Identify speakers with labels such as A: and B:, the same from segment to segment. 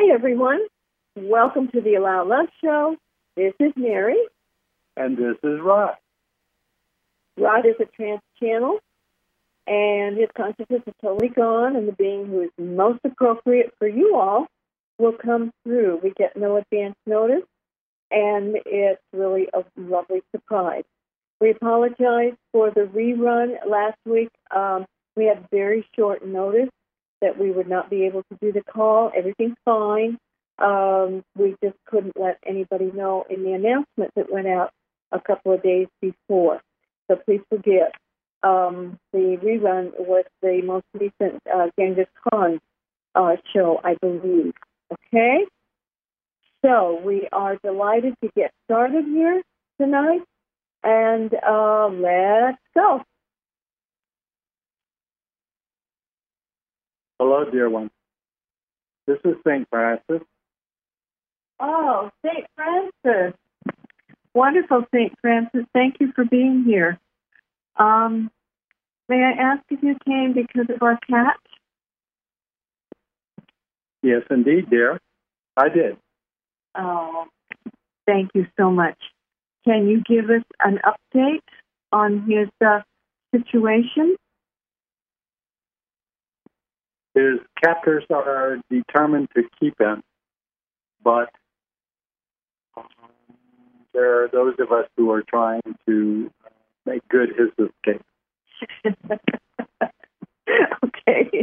A: Hi, everyone. Welcome to the Allow Love Show. This is Mary.
B: And this is Rod.
A: Rod is a trance channel, and his consciousness is totally gone, and the being who is most appropriate for you all will come through. We get no advance notice, and it's really a lovely surprise. We apologize for the rerun last week. We had very short notice that we would not be able to do the call. Everything's fine. We just couldn't let anybody know in the announcement that went out a couple of days before. So please forgive. The rerun was the most recent Genghis Khan show, I believe. Okay? So we are delighted to get started here tonight. And let's go.
B: Hello, dear one. This is St. Francis.
A: Oh, St. Francis. Wonderful, St. Francis. Thank you for being here. May I ask if you came because of our cat?
B: Yes, indeed, dear. I did.
A: Oh, thank you so much. Can you give us an update on his situation?
B: His captors are determined to keep him, but there are those of us who are trying to make good his escape.
A: Okay.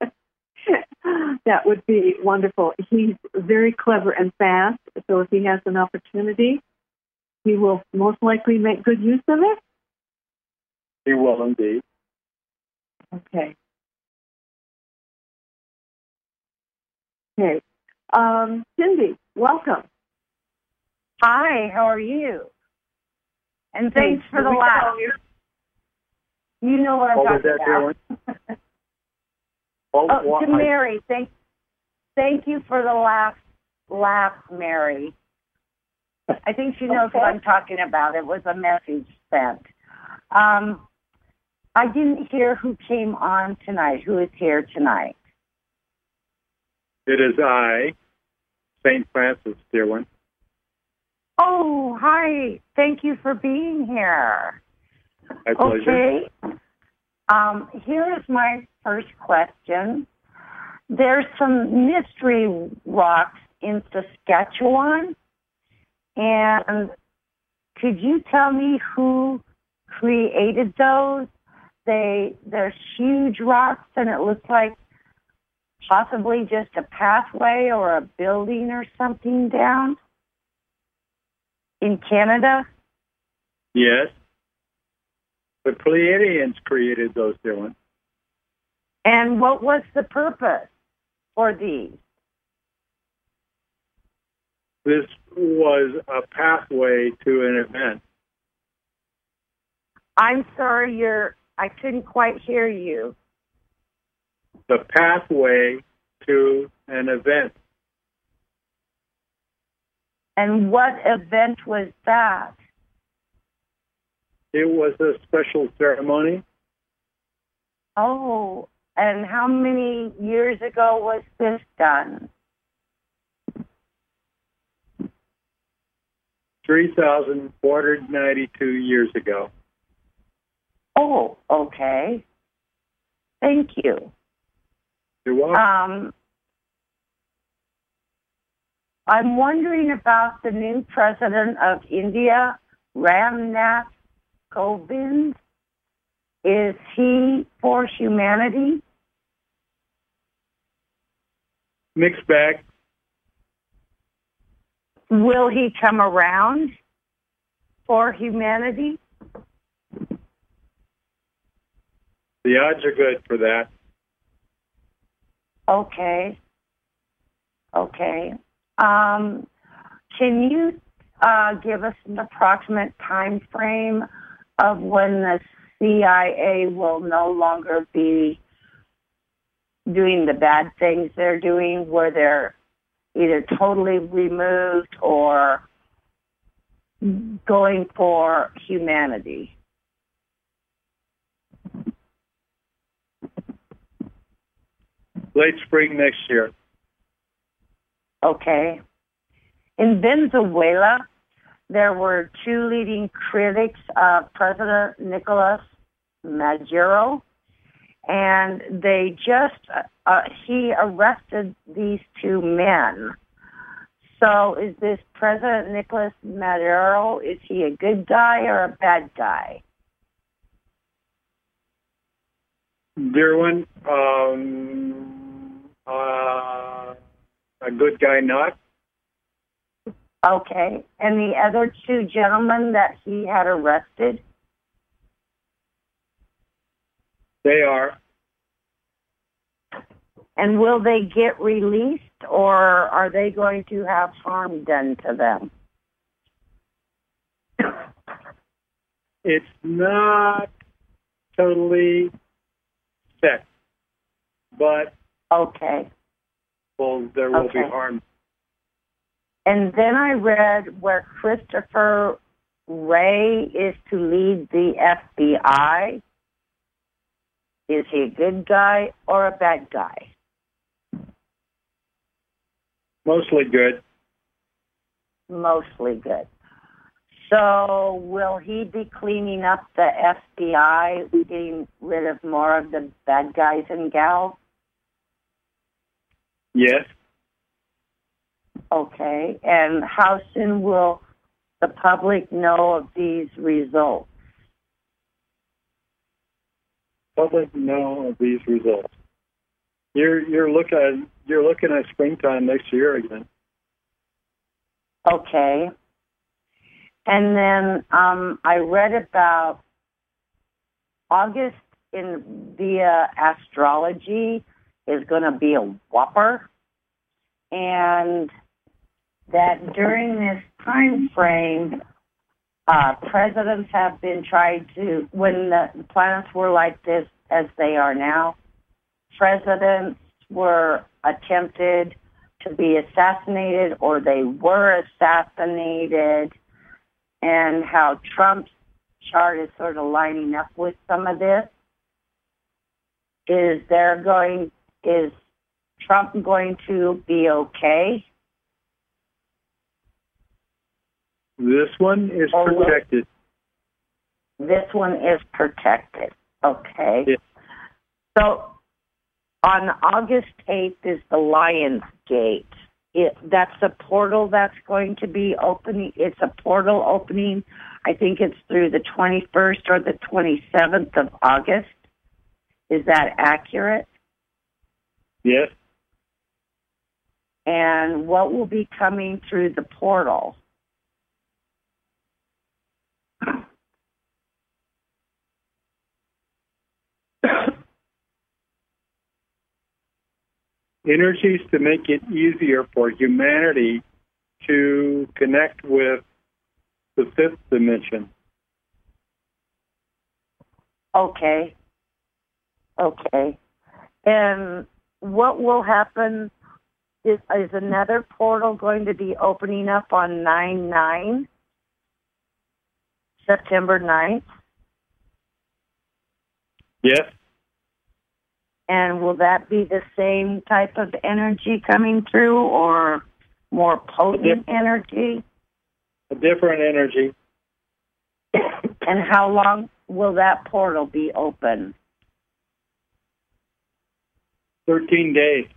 A: That would be wonderful. He's very clever and fast, so if he has an opportunity, he will most likely make good use of it?
B: He will indeed.
A: Okay. Okay. Cindy, welcome.
C: Hi, how are you? And thanks for the laugh. You know what I'm talking about. To Mary, thank you for the laugh, Mary. I think she knows what I'm talking about. It was a message sent. I didn't hear who came on tonight, who is here tonight.
B: It is I, St. Francis, dear one.
C: Oh, hi. Thank you for being here.
B: My pleasure.
C: Okay. Here is my first question. There's some mystery rocks in Saskatchewan, and could you tell me who created those? They're huge rocks, and it looks like possibly just a pathway or a building or something down in Canada?
B: Yes. The Pleiadians created those, dear one.
C: And what was the purpose for these?
B: This was a pathway to an event.
C: I'm sorry, I couldn't quite hear you.
B: The pathway to an event.
C: And what event was that?
B: It was a special ceremony.
C: Oh, and how many years ago was this done?
B: 3,492 years ago.
C: Oh, okay. Thank you.
B: You're welcome.
C: I'm wondering about the new president of India, Ram Nath Kovind. Is he for humanity?
B: Mixed bag.
C: Will he come around for humanity?
B: The odds are good for that.
C: Okay. Can you give us an approximate time frame of when the CIA will no longer be doing the bad things they're doing, where they're either totally removed or going for humanity?
B: Late spring next year.
C: Okay. In Venezuela, there were two leading critics of President Nicolas Maduro, and they he arrested these two men. So is this President Nicolas Maduro, is he a good guy or a bad guy?
B: Dear one, a good guy not.
C: Okay. And the other two gentlemen that he had arrested?
B: They are.
C: And will they get released, or are they going to have harm done to them?
B: It's not totally set, but
C: okay.
B: Well, there will be harm.
C: And then I read where Christopher Wray is to lead the FBI. Is he a good guy or a bad guy?
B: Mostly good.
C: Mostly good. So will he be cleaning up the FBI, getting rid of more of the bad guys and gals?
B: Yes.
C: Okay. And how soon will the public know of these results?
B: Public know of these results. You're looking at springtime next year again.
C: Okay. And then I read about August via astrology is going to be a whopper, and that during this time frame, presidents have been trying to, when the planets were like this as they are now, presidents were attempted to be assassinated or they were assassinated, and how Trump's chart is sort of lining up with some of this. Is Trump going to be okay?
B: This one is protected.
C: This one is protected. Okay.
B: Yeah.
C: So on August 8th is the Lion's Gate. That's a portal that's going to be opening. It's a portal opening. I think it's through the 21st or the 27th of August. Is that accurate?
B: Yes.
C: And what will be coming through the portal?
B: Energies to make it easier for humanity to connect with the fifth dimension.
C: Okay. And what will happen is another portal going to be opening up on 9/9, September 9th?
B: Yes.
C: And will that be the same type of energy coming through or more potent energy?
B: A different energy.
C: And how long will that portal be open?
B: 13 days.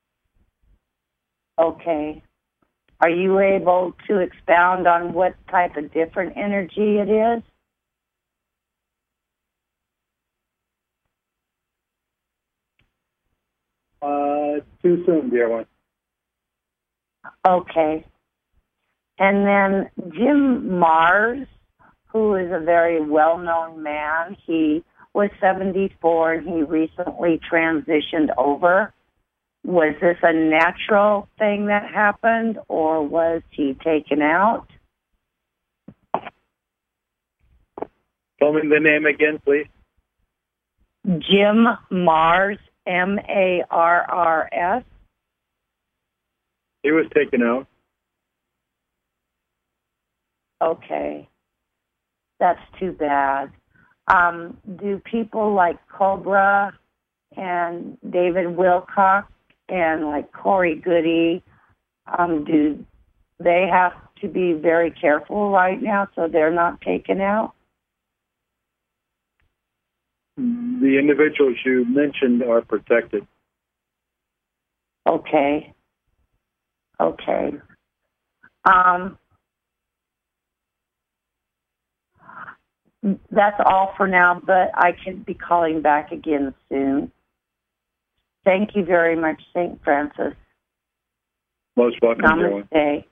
C: Okay. Are you able to expound on what type of different energy it is?
B: Too soon, dear one.
C: Okay. And then Jim Mars, who is a very well-known man, he was 74 and he recently transitioned over. Was this a natural thing that happened or was he taken out?
B: Tell me the name again, please.
C: Jim Mars, Marrs.
B: He was taken out.
C: Okay. That's too bad. Do people like Cobra and David Wilcock and like Corey Goody, Do they have to be very careful right now so they're not taken out?
B: The individuals you mentioned are protected.
C: Okay. That's all for now, but I can be calling back again soon. Thank you very much, St. Francis.
B: Most welcome,
C: Namaste.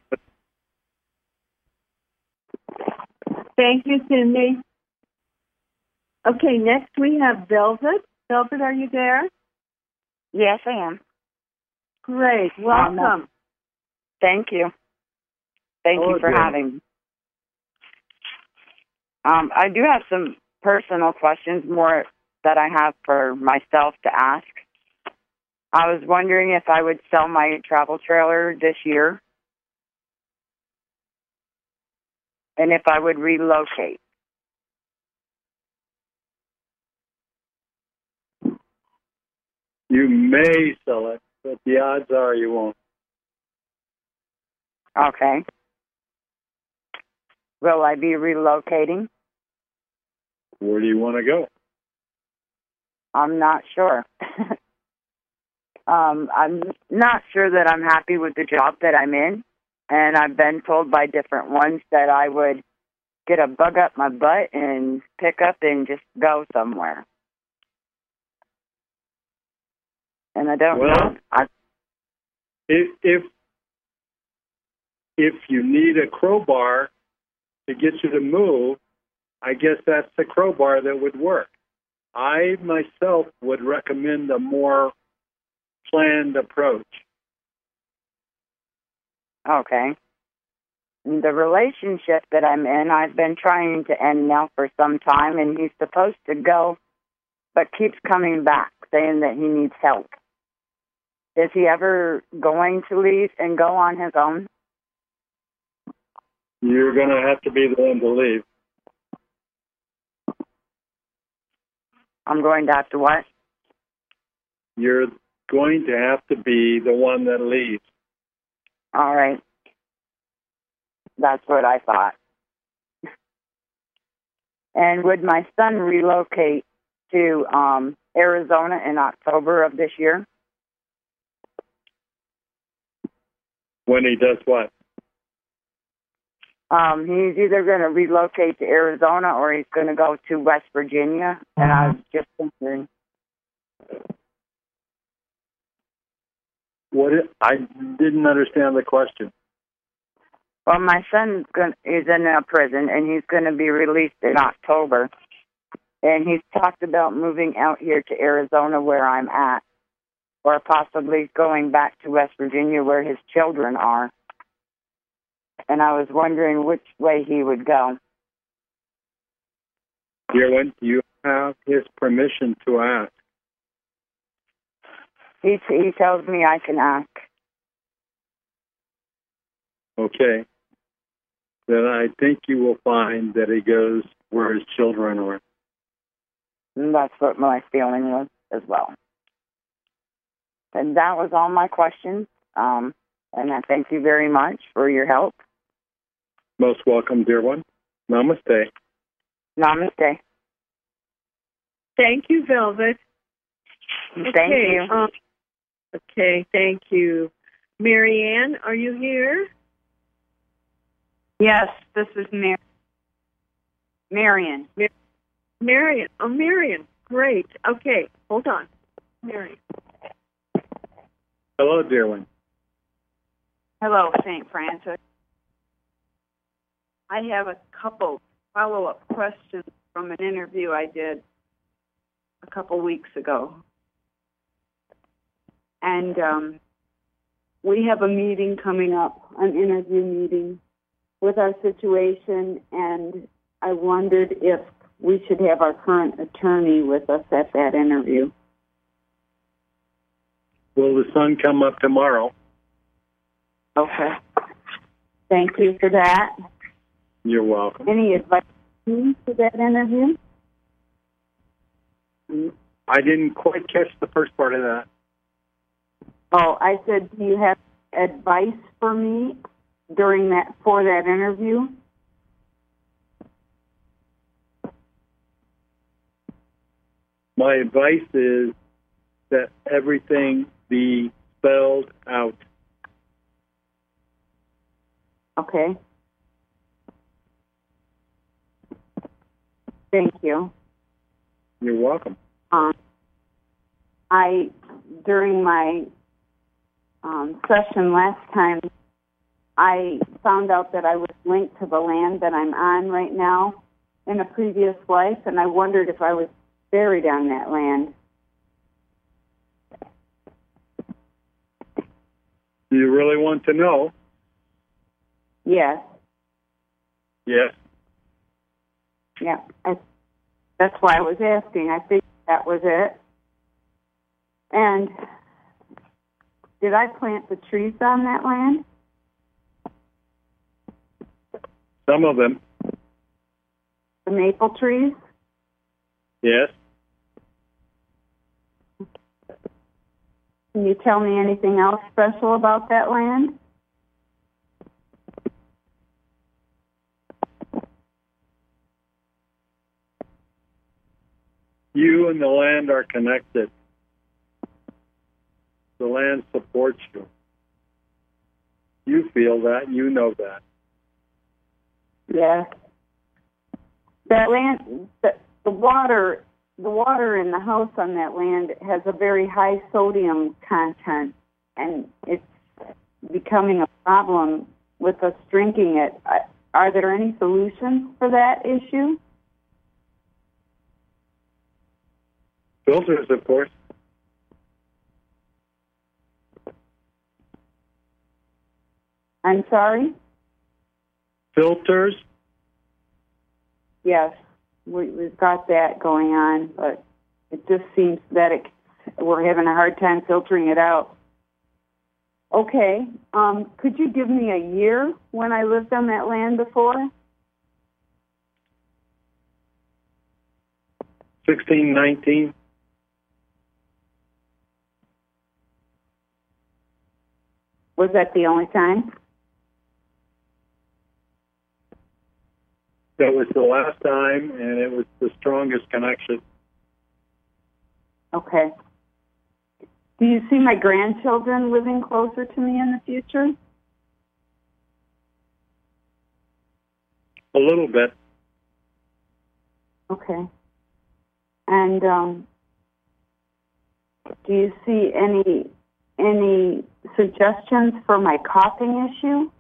A: Thank you, Cindy. Okay, next we have Velvet. Velvet, are you there?
D: Yes, I am.
A: Great. Welcome.
D: Thank you. Thank you for having me. I do have some personal questions, more that I have for myself to ask. I was wondering if I would sell my travel trailer this year and if I would relocate.
B: You may sell it, but the odds are you won't.
D: Okay. Will I be relocating?
B: Where do you want to go?
D: I'm not sure. I'm not sure that I'm happy with the job that I'm in, and I've been told by different ones that I would get a bug up my butt and pick up and just go somewhere. And I don't know.
B: If you need a crowbar to get you to move, I guess that's the crowbar that would work. I myself would recommend a more planned approach.
D: Okay. The relationship that I'm in, I've been trying to end now for some time, and he's supposed to go, but keeps coming back, saying that he needs help. Is he ever going to leave and go on his own?
B: You're going to have to be the one to leave.
D: I'm going to have to what?
B: You're going to have to be the one that leaves.
D: All right. That's what I thought. And would my son relocate to Arizona in October of this year?
B: When he does what?
D: He's either going to relocate to Arizona or he's going to go to West Virginia. And I was just thinking.
B: I didn't understand the question.
D: Well, my son is in a prison, and he's going to be released in October. And he's talked about moving out here to Arizona where I'm at, or possibly going back to West Virginia where his children are. And I was wondering which way he would go.
B: Dear, do you have his permission to ask?
D: He tells me I can ask.
B: Okay. Then I think you will find that he goes where his children are.
D: And that's what my feeling was as well. And that was all my questions. And I thank you very much for your help.
B: Most welcome, dear one. Namaste.
D: Namaste.
A: Thank you, Velvet.
D: Thank you.
A: Okay, thank you. Marianne, are you here?
C: Yes, this is Marion.
A: Marion. Oh, Marion. Great. Okay, hold on. Marion.
B: Hello, dear one.
C: Hello, St. Francis. I have a couple follow-up questions from an interview I did a couple weeks ago. And we have a meeting coming up, an interview meeting with our situation, and I wondered if we should have our current attorney with us at that interview.
B: Will the sun come up tomorrow?
C: Okay. Thank you for that.
B: You're welcome.
C: Any advice for that interview?
B: I didn't quite catch the first part of that.
C: Oh, I said, do you have advice for me for that interview?
B: My advice is that everything be spelled out.
C: Okay. Thank you.
B: You're welcome.
C: During my session last time, I found out that I was linked to the land that I'm on right now in a previous life, and I wondered if I was buried on that land.
B: Do you really want to know?
C: Yes.
B: Yes.
C: Yeah. That's why I was asking. I think that was it. And did I plant the trees on that land?
B: Some of them.
C: The maple trees?
B: Yes.
C: Can you tell me anything else special about that land?
B: You and the land are connected. The land supports you. You feel that. You know that.
C: Yes. That land, the water in the house on that land has a very high sodium content, and it's becoming a problem with us drinking it. Are there any solutions for that issue?
B: Filters, of course.
C: I'm sorry?
B: Filters?
C: Yes, we've got that going on, but it just seems that we're having a hard time filtering it out. Okay, could you give me a year when I lived on that land before?
B: 1619.
C: Was that the only time?
B: That was the last time, and it was the strongest connection.
C: Okay. Do you see my grandchildren living closer to me in the future?
B: A little bit.
C: Okay. And do you see any suggestions for my coughing issue?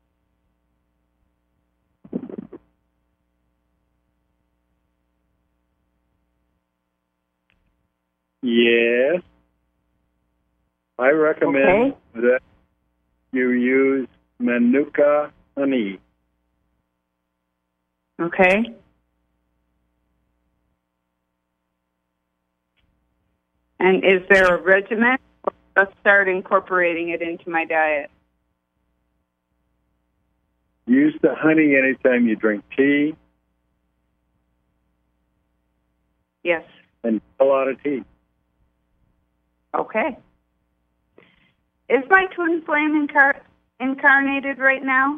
B: Yes. I recommend that you use Manuka honey.
C: Okay. And is there a regimen, or I'll start incorporating it into my diet?
B: Use the honey anytime you drink tea.
C: Yes.
B: And a lot of tea.
C: Okay. Is my twin flame incarnated right now?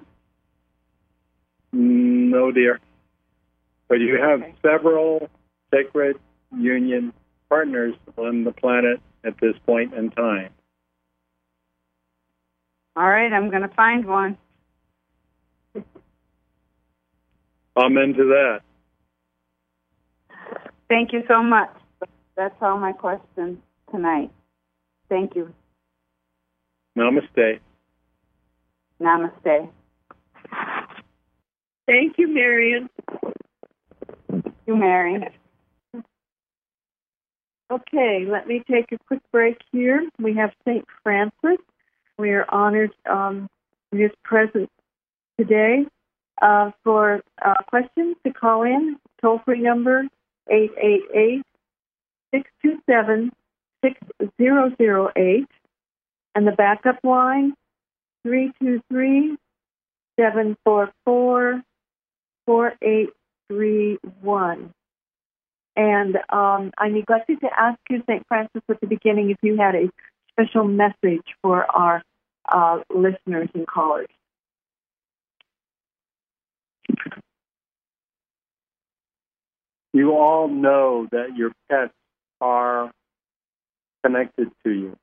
B: No, dear. But you have several sacred union partners on the planet at this point in time.
C: All right, I'm going to find one.
B: Amen to that.
C: Thank you so much. That's all my questions tonight. Thank you.
B: Namaste.
C: Namaste.
A: Thank you, Marion.
C: Thank you, Mary.
A: Okay, let me take a quick break here. We have St. Francis. We are honored he is present today. For questions, to call in, toll-free number 888-627-6008, and the backup line 323-744-4831. And I neglected to ask you, St. Francis, at the beginning if you had a special message for our listeners and callers.
B: You all know that your pets are connected to you.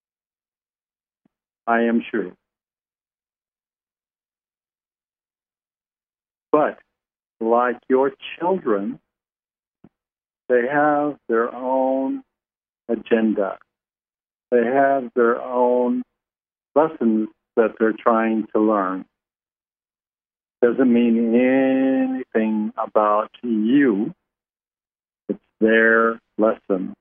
B: I am sure. But like your children, they have their own agenda. They have their own lessons that they're trying to learn. Doesn't mean anything about you. It's their lesson.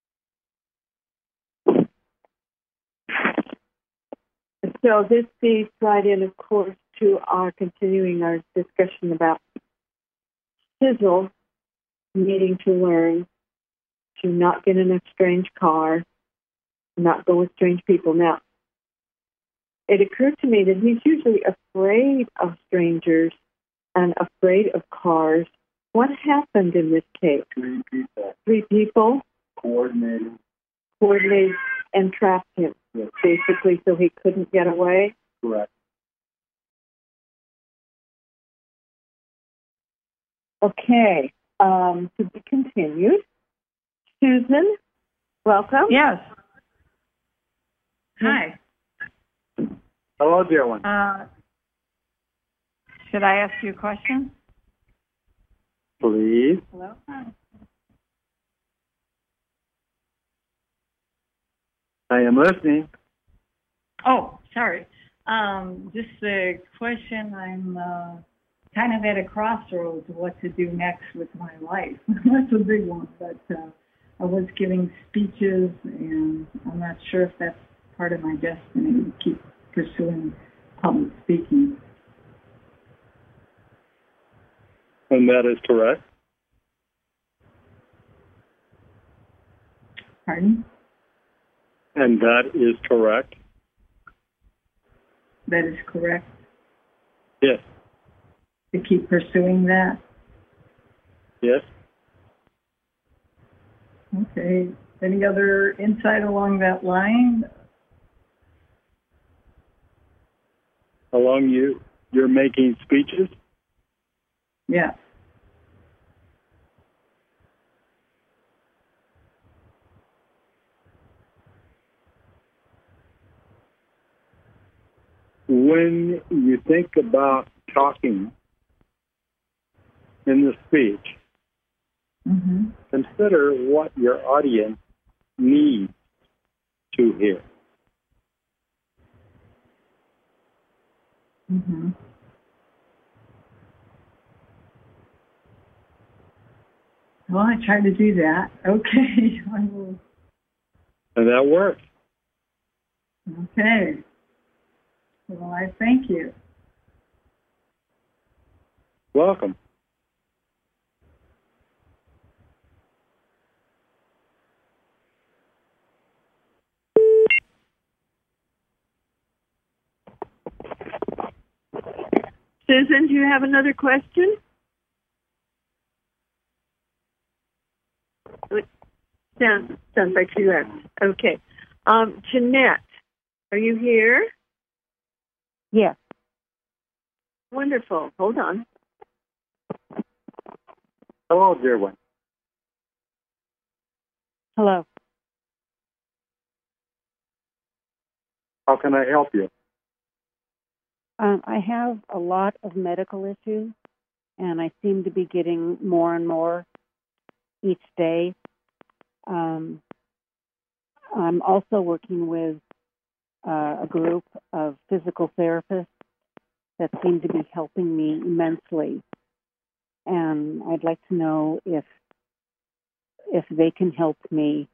A: So this feeds right in, of course, to our continuing our discussion about Sizzle needing to learn to not get in a strange car, not go with strange people. Now, it occurred to me that he's usually afraid of strangers and afraid of cars. What happened in this case?
B: 3 people.
A: 3 people?
B: Coordinated
A: And trapped him,
B: yes.
A: Basically, so he couldn't get away?
B: Correct.
A: Okay. To be continued. Susan, welcome.
C: Yes. Hi.
B: Hello, dear one.
C: Should I ask you a question?
B: Please.
C: Hello?
B: I am listening.
C: Oh, sorry. Just a question. I'm kind of at a crossroads of what to do next with my life. That's a big one, but I was giving speeches, and I'm not sure if that's part of my destiny to keep pursuing public speaking.
B: And that is correct.
C: Pardon?
B: And that is correct.
C: That is correct.
B: Yes.
C: To keep pursuing that?
B: Yes.
C: Okay. Any other insight along that line?
B: Along you're making speeches?
C: Yeah.
B: When you think about talking in the speech,
C: Mm-hmm.
B: consider what your audience needs to hear.
C: Mm-hmm. Well, I tried to do that. Okay. I will.
B: And that works.
C: Okay. Well, I thank you.
B: Welcome.
A: Susan, do you have another question? Sounds like she left. Okay. Jeanette, are you here?
E: Yes.
A: Wonderful. Hold on.
B: Hello, dear one.
E: Hello.
B: How can I help you?
E: I have a lot of medical issues, and I seem to be getting more and more each day. I'm also working with a group of physical therapists that seem to be helping me immensely. And I'd like to know if they can help me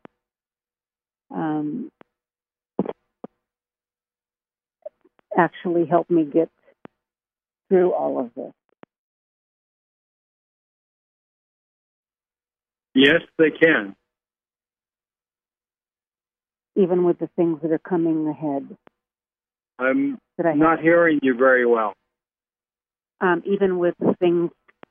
E: actually help me get through all of this.
B: Yes, they can.
E: Even with the things that are coming ahead.
B: I'm
E: that I
B: not hearing you very well.
E: Even with the things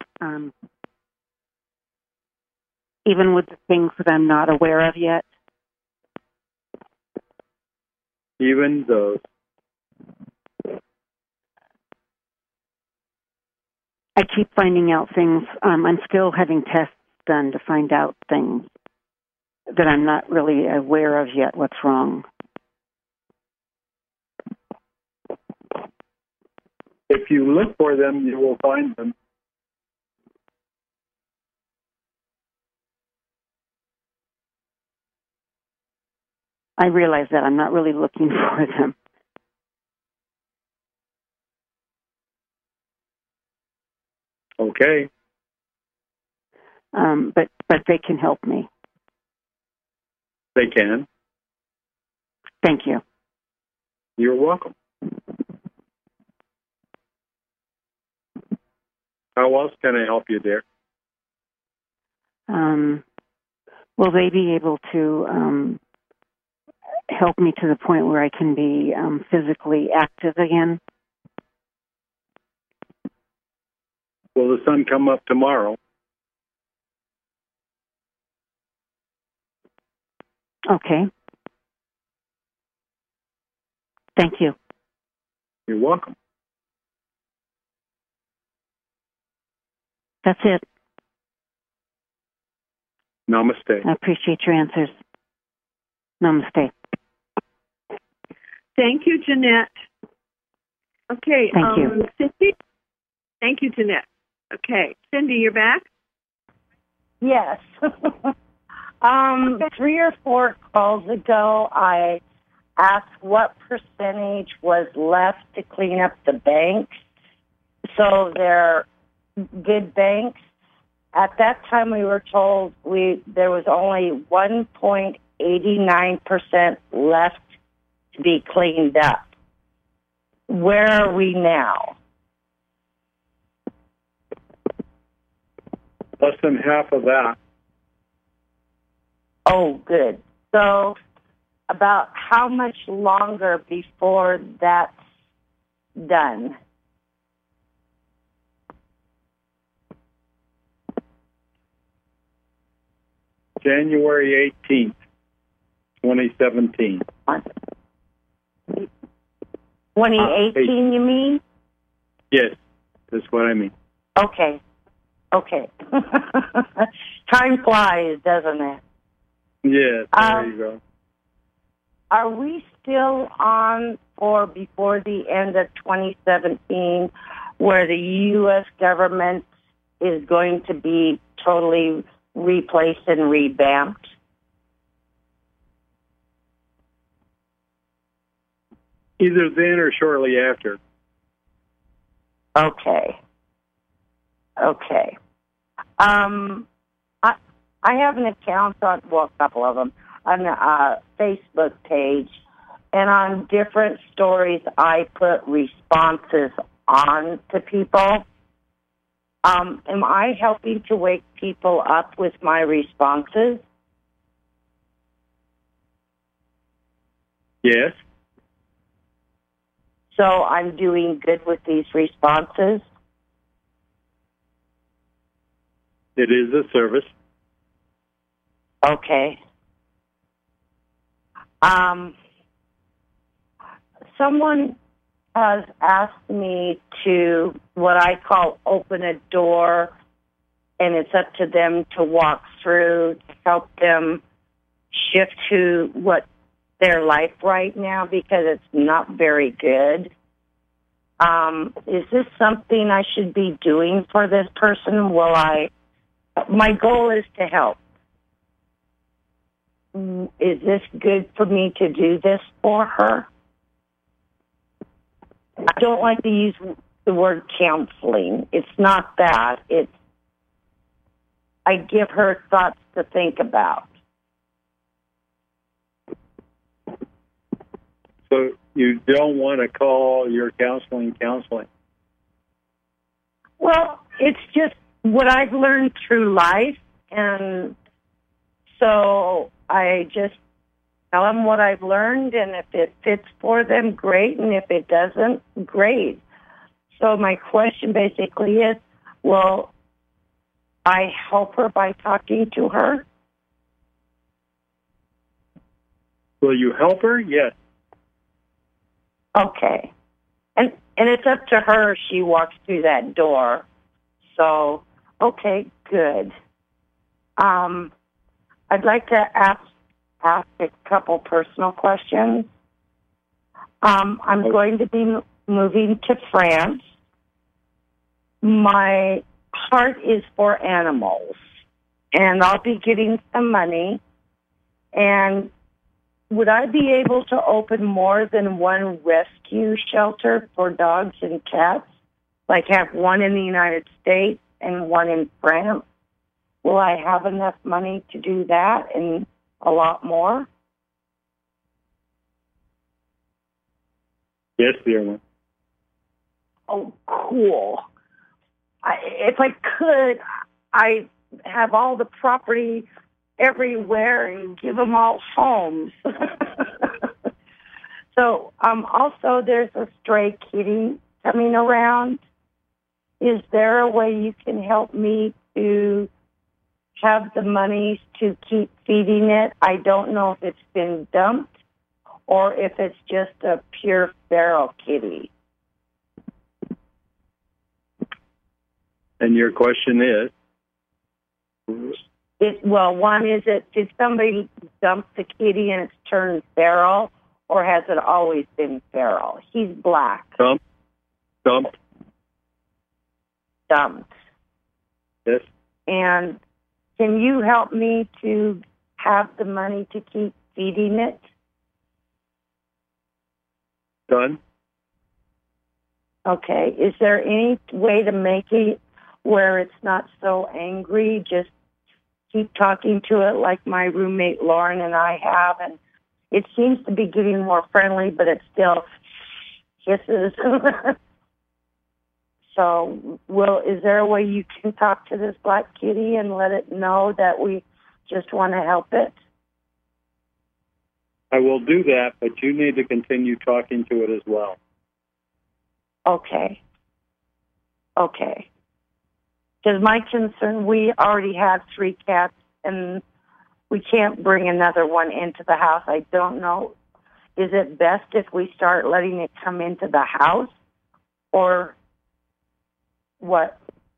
E: that I'm not aware of yet.
B: Even those.
E: I keep finding out things. I'm still having tests done to find out things that I'm not really aware of yet what's wrong.
B: If you look for them, you will find them.
E: I realize that I'm not really looking for them.
B: Okay.
E: But they can help me.
B: They can.
E: Thank you.
B: You're welcome. How else can I help you, dear?
E: Will they be able to help me to the point where I can be physically active again?
B: Will the sun come up tomorrow?
E: Okay. Thank you.
B: You're welcome.
E: That's it.
B: Namaste.
E: I appreciate your answers. Namaste.
A: Thank you, Jeanette. Okay.
E: Thank you.
A: Cindy? Thank you, Jeanette. Okay. Cindy, you're back?
C: Yes. 3 or 4 calls ago, I asked what percentage was left to clean up the banks. So they're good banks. At that time, we were told there was only 1.89% left to be cleaned up. Where are we now?
B: Less than half of that.
C: Oh, good. So about how much longer before that's done?
B: January 18th, 2017.
C: 2018, you mean?
B: Yes, that's what I mean.
C: Okay. Time flies, doesn't it?
B: Yes, there you go.
C: Are we still on or before the end of 2017 where the U.S. government is going to be totally replaced and revamped?
B: Either then or shortly after.
C: Okay. I have an account on, a couple of them, on a Facebook page, and on different stories I put responses on to people. Am I helping to wake people up with my responses?
B: Yes.
C: So I'm doing good with these responses?
B: It is a service.
C: Okay. Someone has asked me to, what I call, open a door, and it's up to them to walk through to help them shift to what their life right now, because it's not very good. Is this something I should be doing for this person? My goal is to help. Is this good for me to do this for her? I don't like to use the word counseling. It's not that. I give her thoughts to think about.
B: So you don't want to call your counseling?
C: Well, it's just what I've learned through life, and so I just tell them what I've learned, and if it fits for them, great, and if it doesn't, great. So my question basically is, will I help her by talking to her?
B: Will you help her? Yes.
C: Okay. And it's up to her if she walks through that door. So, okay, good. I'd like to ask a couple personal questions. I'm going to be moving to France. My heart is for animals, and I'll be getting some money. And would I be able to open more than one rescue shelter for dogs and cats? Like have one in the United States and one in France? Will I have enough money to do that and a lot more?
B: Yes, dear one.
C: Oh, cool. If I could, I have all the property everywhere and give them all homes. So, also there's a stray kitty coming around. Is there a way you can help me to have the money to keep feeding it? I don't know if it's been dumped or if it's just a pure feral kitty.
B: And your question is?
C: One is did somebody dump the kitty and it's turned feral, or has it always been feral? He's black.
B: Dumped. Yes.
C: And can you help me to have the money to keep feeding it?
B: Done.
C: Okay. Is there any way to make it where it's not so angry? Just keep talking to it like my roommate Lauren and I have, and it seems to be getting more friendly, but it still hisses. So, is there a way you can talk to this black kitty and let it know that we just want to help it?
B: I will do that, but you need to continue talking to it as well.
C: Okay. Because my concern, we already had 3 cats, and we can't bring another one into the house. I don't know. Is it best if we start letting it come into the house, or what?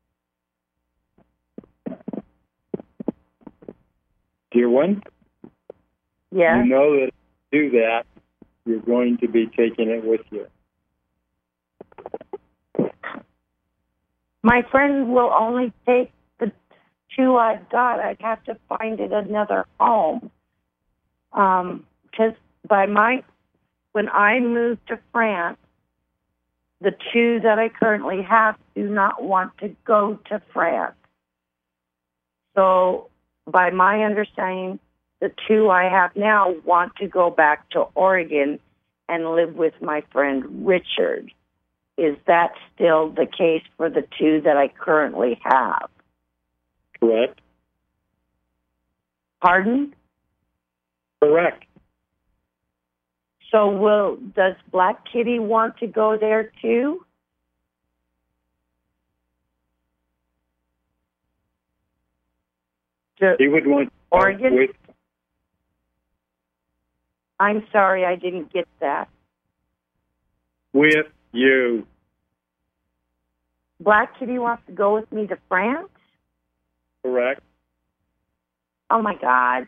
B: Dear one?
C: Yeah.
B: You know that if you do that, you're going to be taking it with you.
C: My friend will only take the 2 I've got. I'd have to find it another home. Because when I moved to France, the 2 that I currently have do not want to go to France. So by my understanding, the 2 I have now want to go back to Oregon and live with my friend Richard. Is that still the case for the 2 that I currently have?
B: Correct.
C: Pardon?
B: Correct.
C: So does Black Kitty want to go there too?
B: He would want
C: Oregon?
B: with.
C: I'm sorry, I didn't get that.
B: With you.
C: Black Kitty wants to go with me to France?
B: Correct.
C: Oh, my God.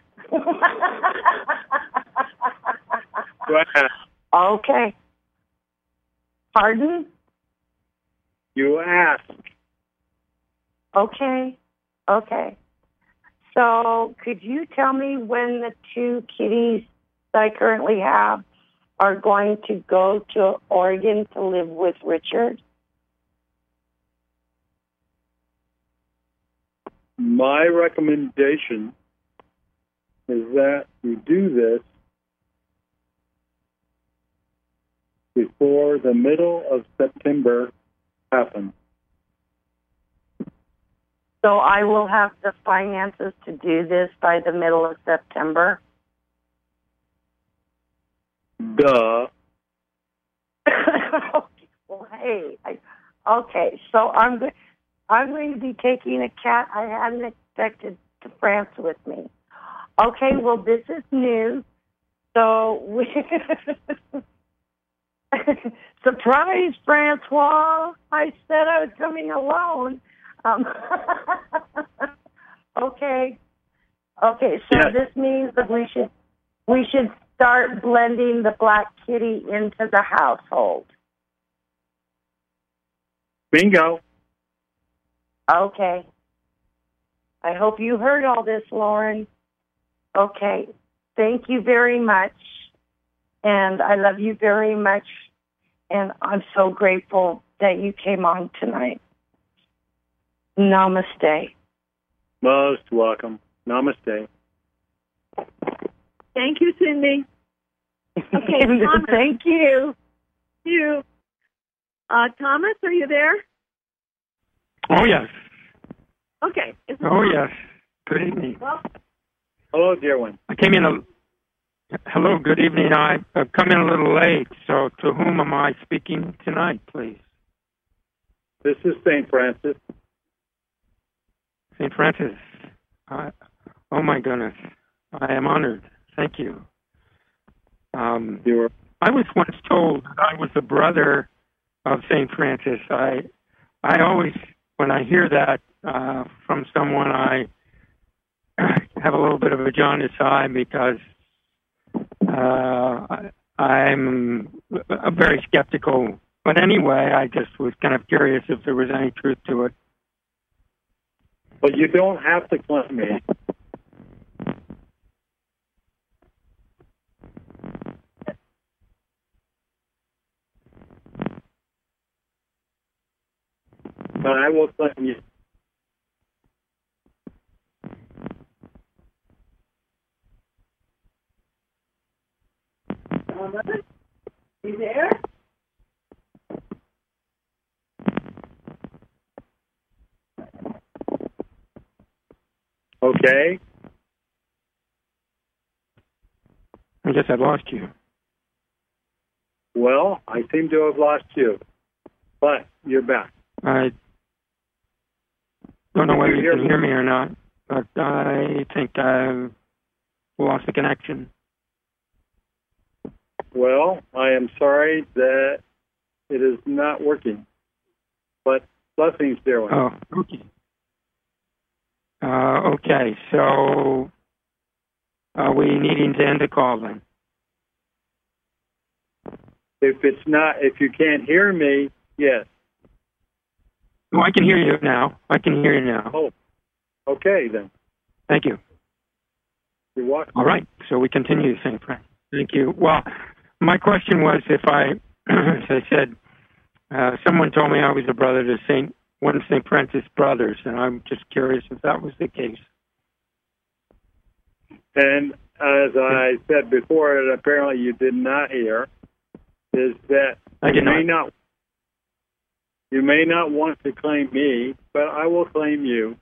B: Go ahead.
C: Okay. Pardon?
B: You asked.
C: Okay. So could you tell me when the 2 kitties that I currently have are going to go to Oregon to live with Richard?
B: My recommendation is that you do this before the middle of September happens.
C: So I will have the finances to do this by the middle of September?
B: Duh.
C: Well, hey. Okay, so I'm going to be taking a cat I hadn't expected to France with me. Okay, well, this is new. So Surprise, Francois. I said I was coming alone. Okay. Okay, so
B: Yes.
C: This means that we should start blending the Black Kitty into the household.
B: Bingo.
C: Okay. I hope you heard all this, Lauren. Okay. Thank you very much. And I love you very much. And I'm so grateful that you came on tonight. Namaste.
B: Most welcome. Namaste.
A: Thank you, Cindy. Okay, Thomas.
C: Thank you.
A: You. Thomas, are you there?
F: Oh, yes.
A: Okay.
F: Oh, yes. Good evening.
A: Well,
B: Hello, dear one.
F: I came in Hello, good evening. I've come in a little late, so to whom am I speaking tonight, please?
B: This is St. Francis.
F: St. Francis. Oh, my goodness. I am honored. Thank you. I was once told that I was the brother of St. Francis. I always, when I hear that from someone, I have a little bit of a jaundice eye because I'm very skeptical. But anyway, I just was kind of curious if there was any truth to it.
B: But you don't have to claim me. But I will claim you.
A: you there?
B: Okay.
F: I guess I've lost you.
B: Well, I seem to have lost you. But you're back.
F: I don't know whether you can hear me or not, but I think I've lost the connection.
B: Well, I am sorry that it is not working. But blessings, dear one.
F: Oh, okay. Okay, so are we needing to end the call then?
B: If you can't hear me, yes.
F: No, I can hear you now.
B: Oh, okay then.
F: Thank you.
B: You're welcome.
F: All right, so we continue, St. Francis. Thank you. Well, my question was if as I said, someone told me I was a brother to one of St. Francis brothers, and I'm just curious if that was the case.
B: And as I said before, and apparently you did not hear, is that you may not want to claim me, but I will claim you.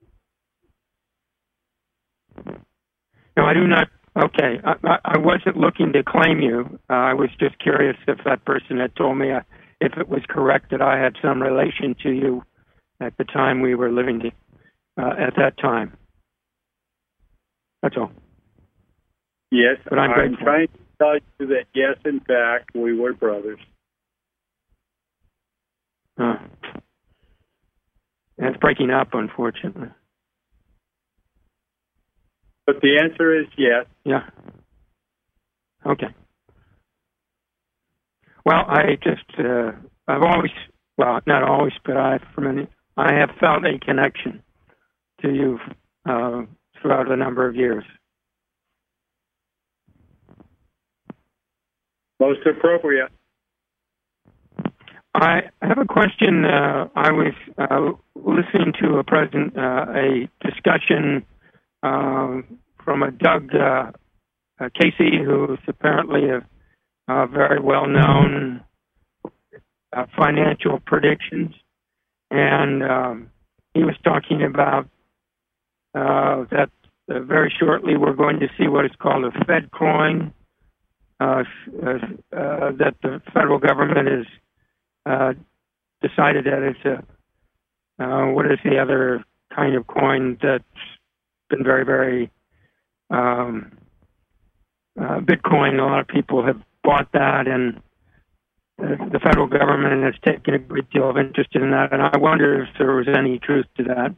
F: No, I do not. Okay, I wasn't looking to claim you. I was just curious if that person had told me if it was correct that I had some relation to you at the time we were living at that time. That's all.
B: Yes,
F: but I'm
B: trying to tell you that, yes, in fact, we were brothers.
F: It's breaking up, unfortunately.
B: But the answer is yes.
F: Yeah. Okay. Well, I've always, well, not always, but I have felt a connection to you throughout a number of years.
B: Most appropriate.
F: I have a question. I was listening to a discussion from a Doug Casey, who's apparently a very well-known financial predictions, and he was talking about that very shortly we're going to see what is called a Fed coin, that the federal government has decided that it's what is the other kind of coin that's been very, very Bitcoin. A lot of people have bought that, and the federal government has taken a great deal of interest in that, and I wonder if there was any truth to that.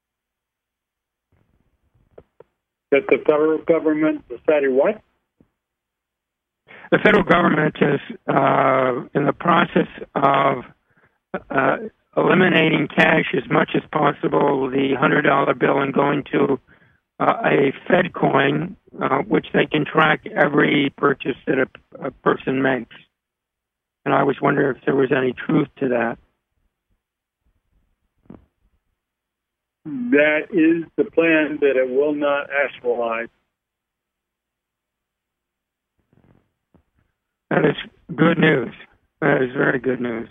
B: That the federal government decided what?
F: The federal government is in the process of eliminating cash as much as possible, the $100 bill, and going to a Fed coin, which they can track every purchase that a person makes. And I was wondering if there was any truth to that.
B: That is the plan, that it will not actualize.
F: That is good news. That is very good news.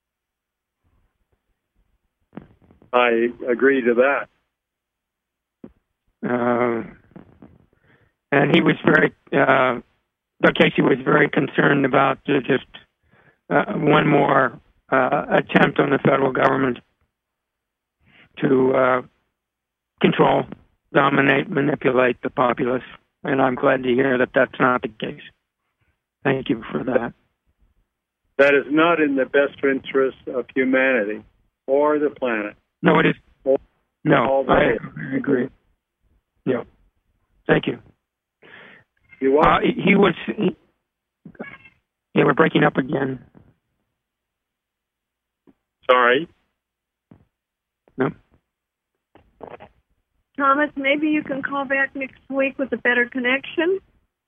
B: I agree to that.
F: And he was very, Casey was very concerned about just one more attempt on the federal government to control, dominate, manipulate the populace. And I'm glad to hear that that's not the case. Thank you for that.
B: That is not in the best interest of humanity or the planet.
F: No, it is. No, I agree. Yeah. Thank you.
B: You what?
F: Yeah, we're breaking up again.
B: Sorry.
F: No.
A: Thomas, maybe you can call back next week with a better connection.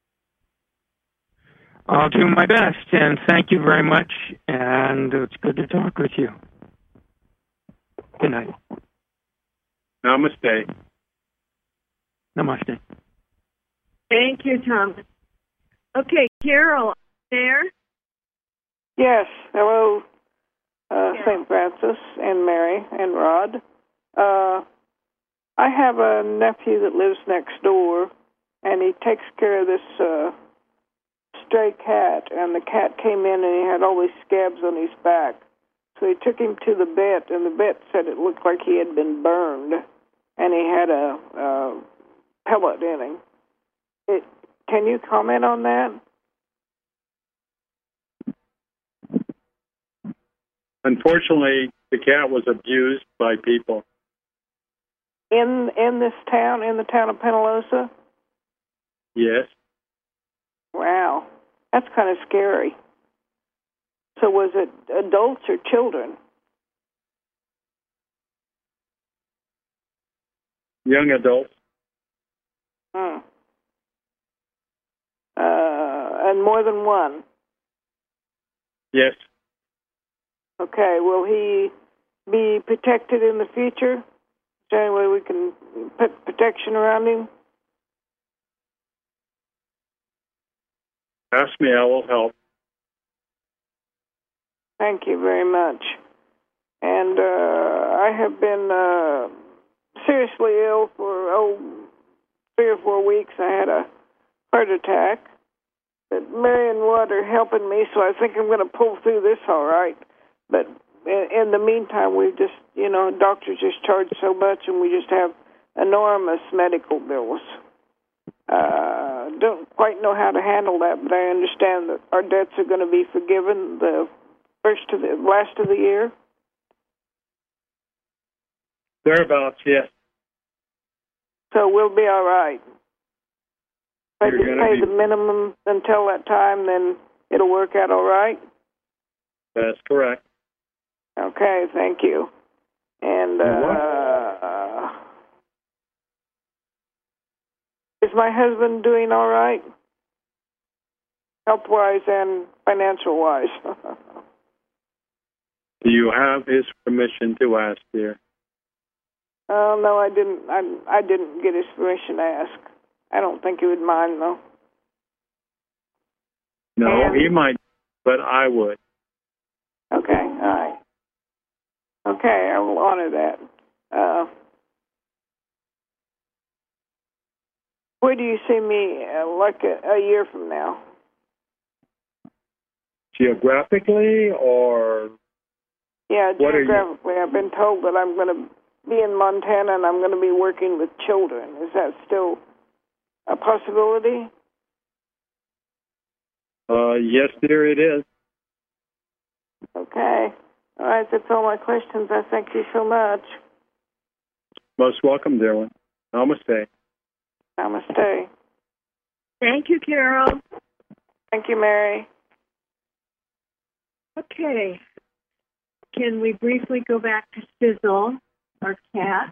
F: I'll do my best, and thank you very much, and it's good to talk with you. Good night.
B: Namaste.
F: Namaste.
A: Thank you, Thomas. Okay, Carol, there?
G: Yes. Hello, St. Francis and Mary and Rod. I have a nephew that lives next door, and he takes care of this stray cat, and the cat came in and he had all these scabs on his back. So he took him to the vet, and the vet said it looked like he had been burned, and he had a pellet in him. Can you comment on that?
B: Unfortunately, the cat was abused by people.
G: In this town, in the town of Penalosa?
B: Yes.
G: Wow. That's kind of scary. So was it adults or children?
B: Young adults.
G: And more than one?
B: Yes.
G: Okay. Will he be protected in the future? Is there any way we can put protection around him?
B: Ask me, I will help.
G: Thank you very much. And I have been seriously ill for 3 or 4 weeks. I had a heart attack. But Mary and Rod are helping me, so I think I'm going to pull through this all right. But in the meantime, we just, doctors just charge so much, and we just have enormous medical bills. Don't quite know how to handle that, but I understand that our debts are going to be forgiven the last of the year.
B: Thereabouts, yes.
G: So we'll be all right. If I
B: You're
G: just pay the minimum until that time, then it'll work out all right?
B: That's correct.
G: Okay, thank you. And is my husband doing all right? Health-wise and financial-wise?
B: Do you have his permission to ask, dear?
G: Oh, no, I didn't. I didn't get his permission to ask. I don't think he would mind, though.
B: No, he might, but I would.
G: Okay, all right. Okay, I will honor that. Where do you see me, like a year from now?
B: Geographically, or?
G: Yeah, geographically. I've been told that I'm going to be in Montana and I'm going to be working with children. Is that still a possibility?
B: Yes, dear, it is.
G: Okay. All right, that's all my questions. I thank you so much.
B: Most welcome, dear one. Namaste.
G: Namaste.
A: Thank you, Carol.
G: Thank you, Mary.
A: Okay. Can we briefly go back to Sizzle, our cat?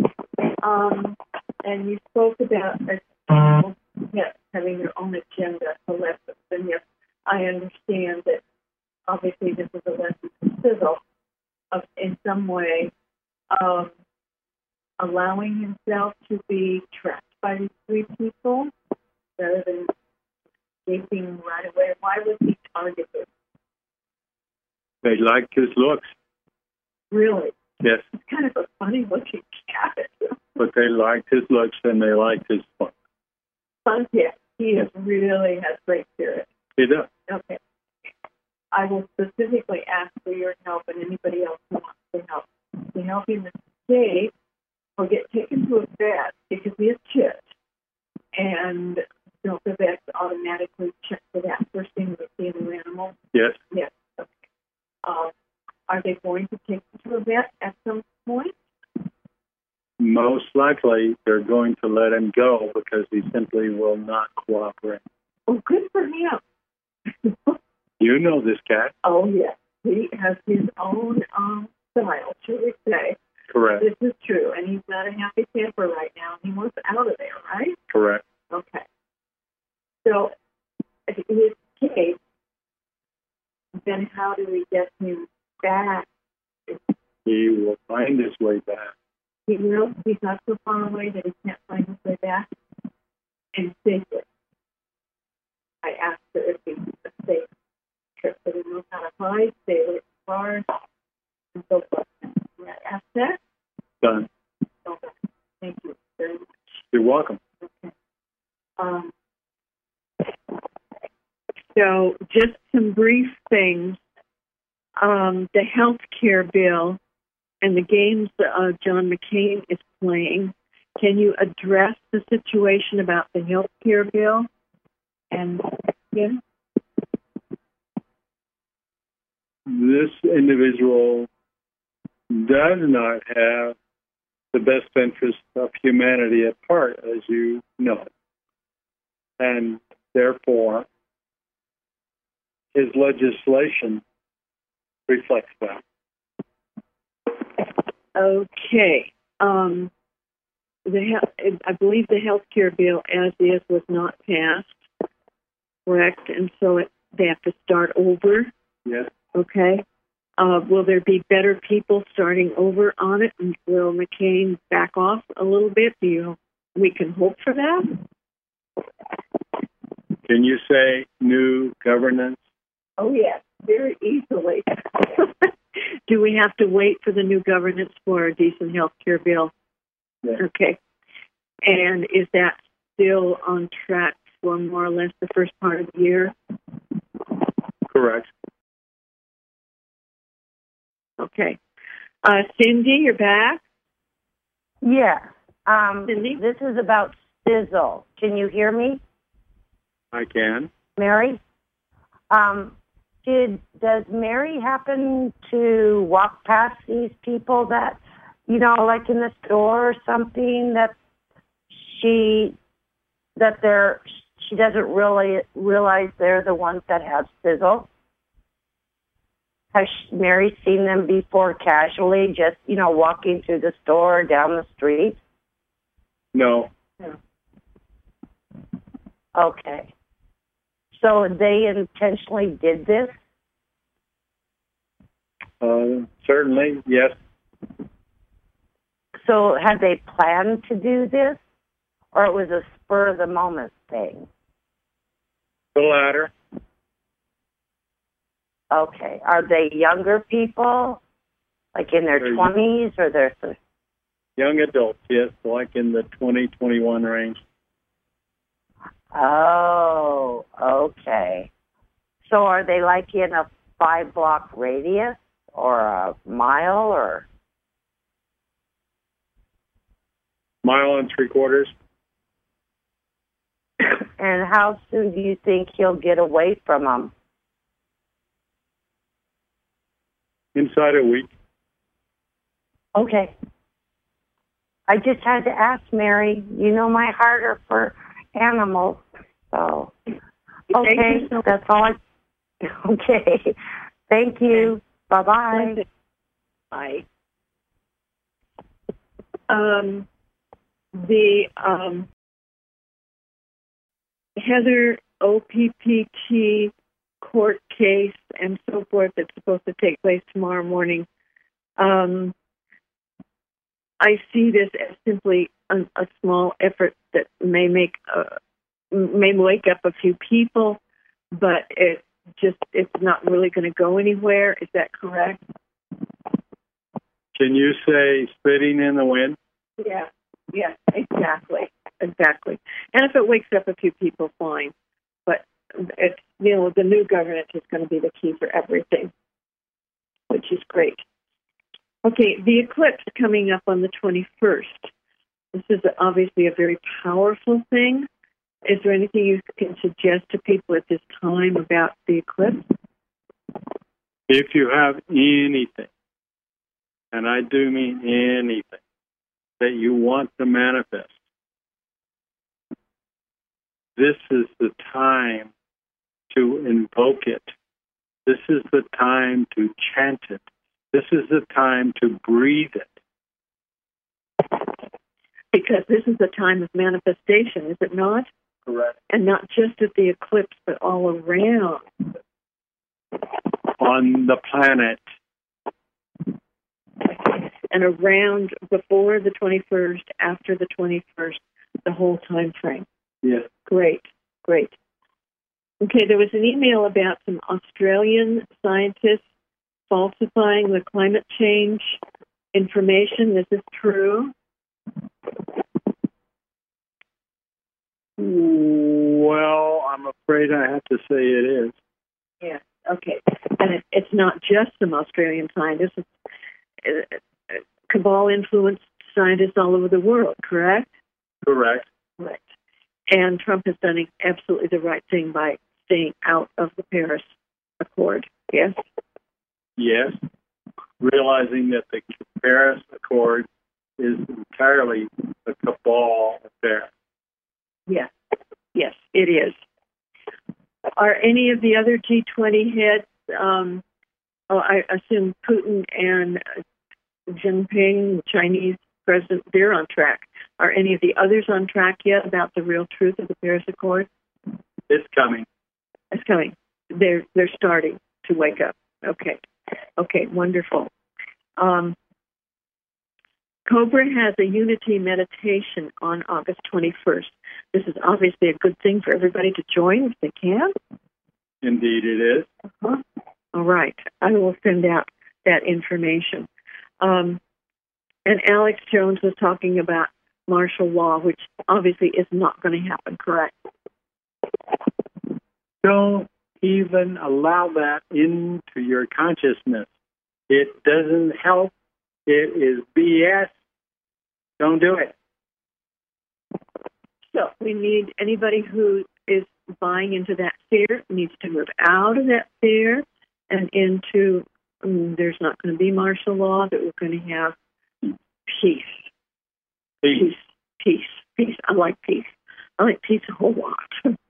A: And you spoke about having your own agenda for lessons. And yes, I understand that obviously this is a lesson for Sizzle in some way, allowing himself to be trapped by these three people rather than escaping right away. Why was he targeted?
B: They liked his looks.
A: Really?
B: Yes.
A: It's kind of a funny-looking cat.
B: But they liked his looks and they liked his fun.
A: Fun, yes. He really has great spirit.
B: He does.
A: Okay. I will specifically ask for your help and anybody else who wants to help him escape or get taken to a vet because he is chipped. And don't the vets automatically check for that first thing they see in the animal?
B: Yes.
A: Yes. Okay. Are they going to take him to a vet at some point?
B: Most likely, they're going to let him go because he simply will not cooperate.
A: Oh, good for him.
B: You know this cat.
A: Oh, yes. He has his own style, shall we say.
B: Correct.
A: This is true, and he's not a happy camper right now. He wants out of there, right?
B: Correct.
A: Okay. So, if he escapes, then how do we get him back?
B: He will find his way back.
A: He will. He's not so far away that he can't find his way back. And safely. I asked her if he's a safe trip, so he knows how to hide, stay away from cars, and so forth. May I ask that?
B: Done.
A: Okay. Thank you very much.
B: You're welcome.
A: Okay. So just some brief things. The health care bill and the games that John McCain is playing. Can you address the situation about the health care bill? And yeah.
B: This individual does not have the best interest of humanity at heart, as you know. And therefore, his legislation reflects that.
A: Okay. I believe the health care bill as is was not passed, correct? And so they have to start over?
B: Yes.
A: Okay. Will there be better people starting over on it? And will McCain back off a little bit? We can hope for that?
B: Can you say new governance?
A: Oh, yes, very easily. Do we have to wait for the new governance for a decent health care bill?
B: Yes.
A: Okay. And is that still on track for more or less the first part of the year?
B: Correct.
A: Okay. Cindy, you're back?
C: Yeah.
A: Cindy?
C: This is about Sizzle. Can you hear me?
B: I can.
C: Mary? Does Mary happen to walk past these people that, like in the store or something that she doesn't really realize they're the ones that have Sizzle? Has Mary seen them before casually, just, walking through the store or down the street?
B: No.
C: Okay. So they intentionally did this?
B: Certainly, yes.
C: So had they planned to do this, or it was a spur-of-the-moment thing?
B: The latter.
C: Okay. Are they younger people, like in their 20s, or they're...
B: Young adults, yes, like in the 20-21 range.
C: Oh, okay. So are they like in a 5-block radius or a mile or?
B: Mile and 3/4.
C: And how soon do you think he'll get away from them?
B: inside a week.
C: Okay. I just had to ask, Mary. You know my heart are for animals. So, okay, that's all okay. Thank you. Bye-bye.
A: Bye. Heather OPPT court case and so forth that's supposed to take place tomorrow morning. I see this as simply a small effort that may wake up a few people, but it's not really going to go anywhere. Is that correct?
B: Can you say spitting in the wind?
A: Yeah, exactly. And if it wakes up a few people, fine. But it's, the new governance is going to be the key for everything, which is great. Okay, the eclipse coming up on the 21st. This is obviously a very powerful thing. Is there anything you can suggest to people at this time about the eclipse?
B: If you have anything, and I do mean anything, that you want to manifest, this is the time to invoke it. This is the time to chant it. This is the time to breathe it.
A: Because this is a time of manifestation, is it not?
B: Correct.
A: And not just at the eclipse, but all around.
B: On the planet.
A: And around before the 21st, after the 21st, the whole time frame.
B: Yes.
A: Great. Okay, there was an email about some Australian scientists falsifying the climate change information. This is true?
B: Well, I'm afraid I have to say it is.
A: Yeah, okay. And it's not just some Australian scientists. It's cabal-influenced scientists all over the world, correct?
B: Correct.
A: Right. And Trump has done absolutely the right thing by staying out of the Paris Accord, yes?
B: Yes. Realizing that the Paris Accord is entirely a cabal affair.
A: Yes, it is. Are any of the other G20 heads, I assume Putin and Jinping, the Chinese president, they're on track. Are any of the others on track yet about the real truth of the Paris Accord?
B: It's coming.
A: It's coming. They're starting to wake up. Okay, wonderful. Cobra has a unity meditation on August 21st. This is obviously a good thing for everybody to join if they can.
B: Indeed it is.
A: Uh-huh. All right. I will send out that information. And Alex Jones was talking about martial law, which obviously is not going to happen, correct?
B: Don't even allow that into your consciousness. It doesn't help. It is BS. Don't do it.
A: So we need anybody who is buying into that fear needs to move out of that fear and into there's not going to be martial law, that we're going to have peace. Peace. I like peace. I like peace a whole lot.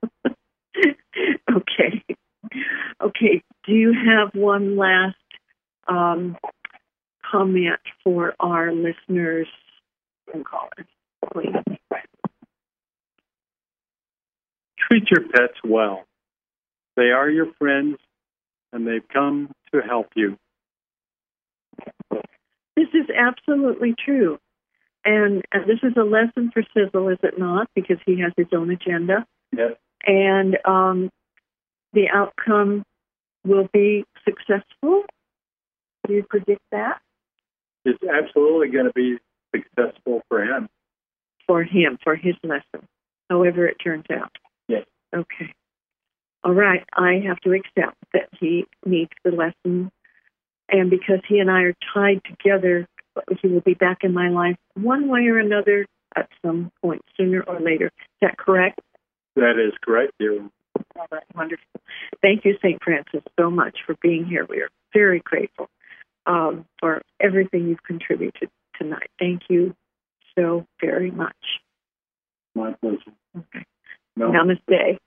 A: Okay. Do you have one last comment for our listeners and callers, please?
B: Treat your pets well. They are your friends, and they've come to help you.
A: This is absolutely true. And this is a lesson for Sizzle, is it not? Because he has his own agenda.
B: Yes.
A: And the outcome will be successful. Do you predict that?
B: It's absolutely going to be successful for him.
A: For him, for his lesson, however it turns out.
B: Yes.
A: Okay. All right. I have to accept that he needs the lesson. And because he and I are tied together, he will be back in my life one way or another at some point, sooner or later. Is that correct?
B: That is correct, dear.
A: All right. Wonderful. Thank you, St. Francis, so much for being here. We are very grateful. for everything you've contributed tonight. Thank you so very much.
B: My pleasure.
A: Okay. No. Namaste.